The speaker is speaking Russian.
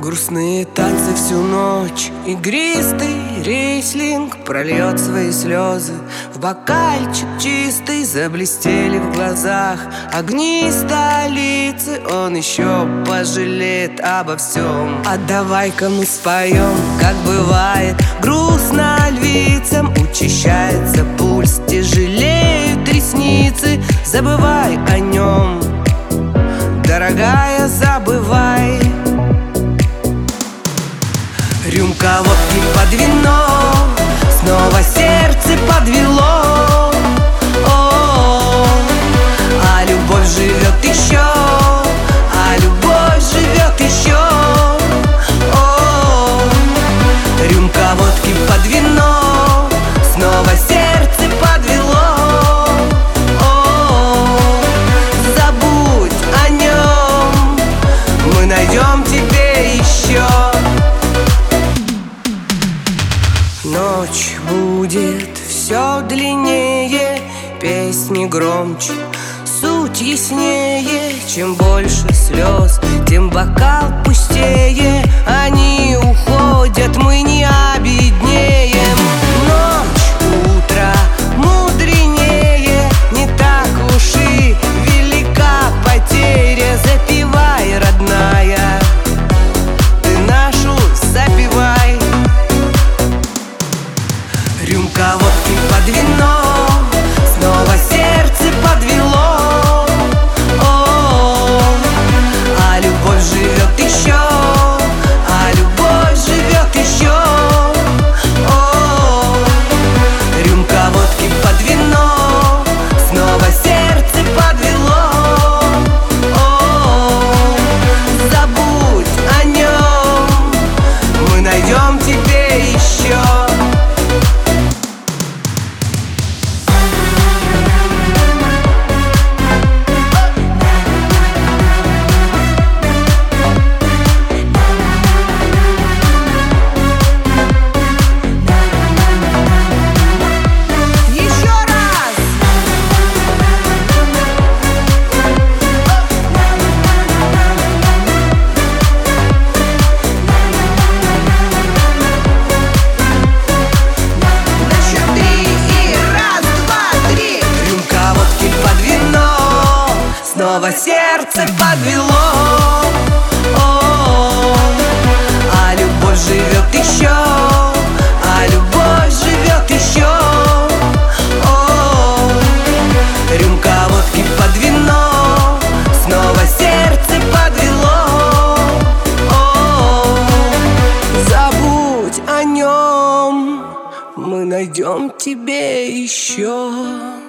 Грустные танцы всю ночь, игристый рислинг прольет свои слезы в бокальчик чистый. Заблестели в глазах огни столицы. Он еще пожалеет обо всем. А давай-ка мы споем, как бывает грустно львицам. Учащается пульс, тяжелеют ресницы. Забывай о нем, дорогая, забывай. Рюмка водки под вино, снова сердце подвело. А любовь живет еще, а любовь живет еще. Рюмка водки под вино, снова сердце подвело. Забудь о нем, мы найдем тебе еще. Ночь будет все длиннее, песни громче, суть яснее. Чем больше слез, тем бокал пустее. Они уходят, мы не обеднеем. Ночь, утро мудренее, не так уж и велика потеря. Запивай, родная, ты нашу запивай. Рюмка водки под вино, снова сердце подвело. А любовь живет еще, а любовь живет еще. Рюмка водки под вино, снова сердце подвело. Забудь о нем, мы найдем тебе еще. Снова сердце подвело. А любовь живет еще, а любовь живет еще. Рюмка водки под вино, снова сердце подвело. Забудь о нем, мы найдем тебе еще.